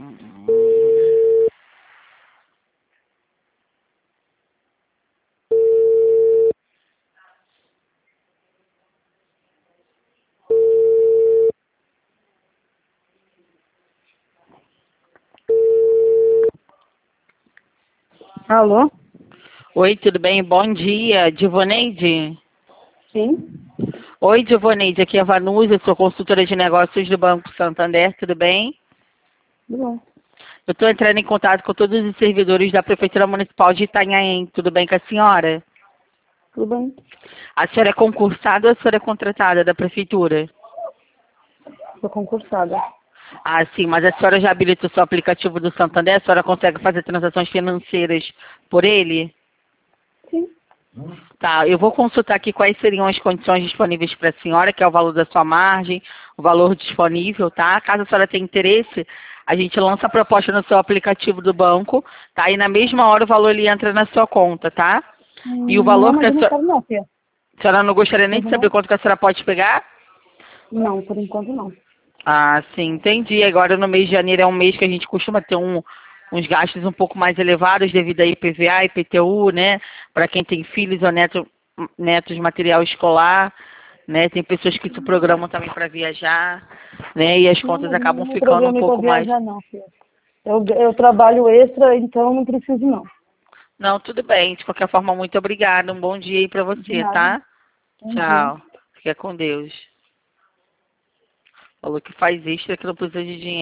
Alô? Oi, tudo bem? Bom dia, Divoneide? Sim? Oi, Divoneide, aqui é a Vanusa, sou consultora de negócios do Banco Santander, tudo bem? Tudo bom. Eu estou entrando em contato com todos os servidores da Prefeitura Municipal de Itanhaém, tudo bem com a senhora? Tudo bem. A senhora é concursada ou a senhora é contratada da Prefeitura? Sou concursada. Ah, sim, mas a senhora já habilitou seu aplicativo do Santander? A senhora consegue fazer transações financeiras por ele? Sim. Tá, eu vou consultar aqui quais seriam as condições disponíveis para a senhora, que é o valor da sua margem, o valor disponível, tá? Caso a senhora tenha interesse, a gente lança a proposta no seu aplicativo do banco, tá? E na mesma hora o valor ele entra na sua conta, tá? E o Não, valor que mas a eu não quero não, filha. senhora não gostaria nem Eu de saber não... quanto que a senhora pode pegar? Não, por enquanto não. Ah, sim, entendi. Agora no mês de janeiro é um mês que a gente costuma ter uns gastos um pouco mais elevados devido a IPVA, IPTU, né? Para quem tem filhos ou netos de material escolar, né? Tem pessoas que se programam também para viajar, né? E as Não, contas mas acabam não ficando um programei para pouco mais. viajar não, filha. Eu trabalho extra, então não preciso não. Não, tudo bem. De qualquer forma, muito obrigada. Um bom dia aí para De você, nada. tá? Bom dia. Tchau. Fica com Deus. Falou que faz extra que não precisa de dinheiro.